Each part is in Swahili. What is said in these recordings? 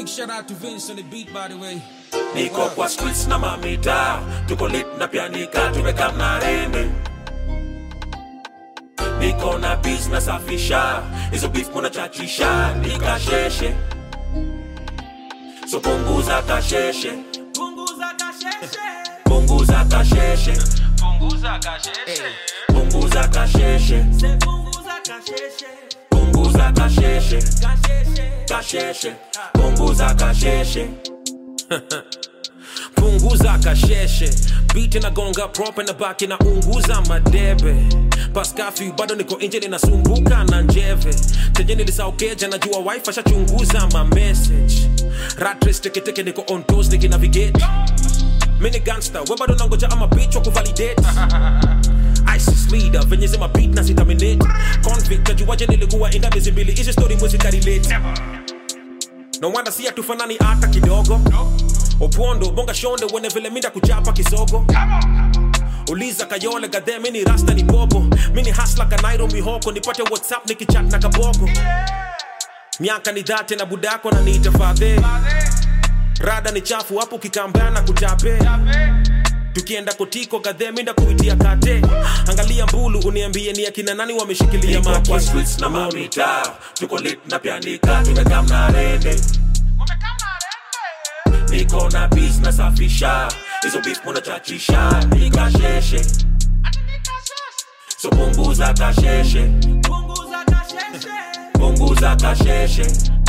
Big shout out to Vince on the beat, by the way. Niko kwa streets na mamita, tuko lit na pianika, tumekam na rende. Niko na business afisha, hizo beef muna chachisha, nikasheshe. So punguza kasheshe, Punguza kasheshe, punguza kasheshe, punguza kasheshe, punguza kasheshe, se punguza kasheshe, punguza kasheshe, kasheshe, kasheshe, punguza kasheshe. Punguza kasheshe, beat inagonga prop na baki na unguza madebe. Paskafi bado niko nje ninasumbuka na njeve. Teje nilisaukeja najua wifi shachunguza ma message. Rat race teke niko on toes navigate. Mini gangster, we bado nangoja ama bitch wa kuvalidate. ISIS leader, venye zima beat na sitaminate. Convict, najuaje nilikuwa inda miezi mbili, hizi story mwezi karelate. No wonder si hatufanani hata kidogo. Opondo, bonga shonde, wene vile minda kuchapa kisogo. Uliza kayole gadhe, mini rasta ni bobo. Mini hustler kanairo mihoko, nipate WhatsApp nikichat na kabogo. Miaka ni dhate na budako na niita fadhe. Rada ni chafu hapo kikambana na kutape. Tukienda kotiko gadhe minda kuitia kate. Angalia mbulu uniambie ni akina nani wameshikilia maki. Niko kwa streets na mamita, tuko lit na pianika, tumekam na rende. Niko na business afisha, hizo beef muna chachisha, nikasheshe. So punguza kasheshe, punguza kasheshe, punguza kasheshe,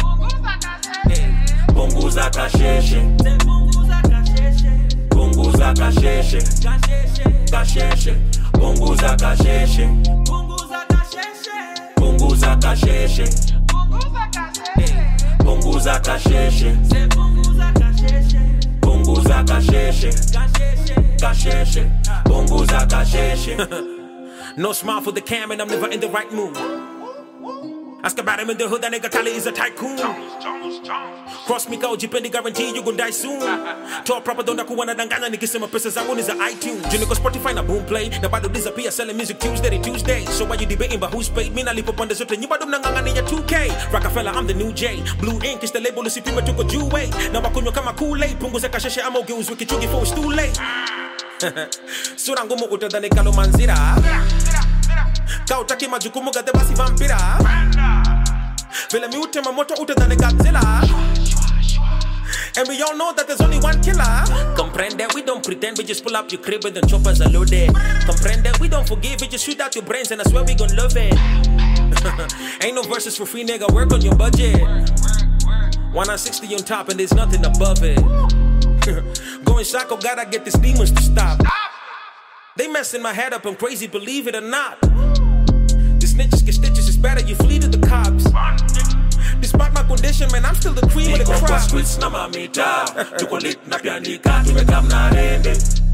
punguza kasheshe, punguza kasheshe, se punguza kasheshe, punguza kasheshe, kasheshe, kasheshe, punguza kasheshe, punguza kasheshe, punguza kasheshe, punguza kasheshe, punguza kasheshe, se punguza kasheshe, punguza kasheshe, kasheshe, kasheshe, punguza kasheshe. No smile for the cam and I'm never in the right mood. Ask about him in the hood, that nigga Kali is a tycoon. Cross me kao jipendi guarantee you gon' die soon. Toa proper donda kuwa nadanganya nikisema pesa zangu ni za iTunes. Juu niko Spotify na Boomplay, na bado disappear selling music Tuesday to Tuesday. So why you debating about who's paid? Mina lipo pande zote nyi bado mnangangania 2K. Rockefeller, I'm the new J. Blue ink is the label usipime tuko juu way. Na wakunywa kama Kool-Aid, punguza kasheshe ama ugeuzwe kichungi for it's too late. Sura ngumu utadhani Kalomanzira. Kautaki majukumu gade basi vampira. Vile miute mamoto utadhani Godzilla. And we all know that there's only one killer. Comprende, we don't pretend, we just pull up your crib and the choppers are loaded. Comprende, we don't forgive, we just shoot out your brains and I swear we gon' love it. Ain't no verses for free, nigga, work on your budget. 160 on top and there's nothing above it. Going psycho, gotta get these demons to stop. They messing my head up, I'm crazy, believe it or not. The snitches get stitches, it's better you flee to the cops. Despite my condition, man, I'm still the cream of the Niko kwa crop. streets na mamita, tuko lit na pianika, tumekam na rende.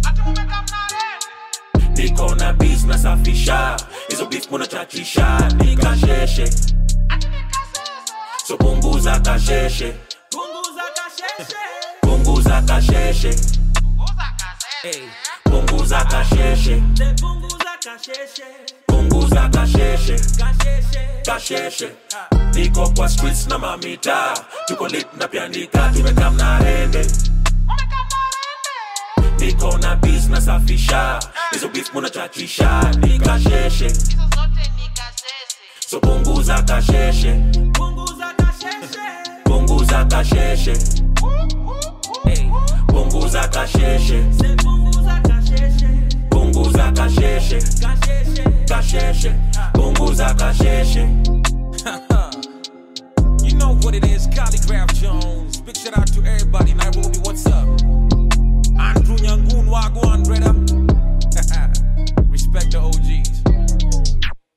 Niko na business afisha, hizo beef muna chachisha, nikasheshe. So punguza kasheshe, punguza kasheshe, punguza kasheshe, punguza kasheshe, se punguza kasheshe, punguza kasheshe, kasheshe, kasheshe. Niko kwa streets na mamita, tuko lit na pianika, tumekam na rende. Niko na business afisha, hizo beef muna chachisha, nikasheshe. So punguza kasheshe, punguza kasheshe, punguza kasheshe, punguza kasheshe, se punguza kasheshe, punguza kasheshe, kasheshe, kasheshe, punguza kasheshe.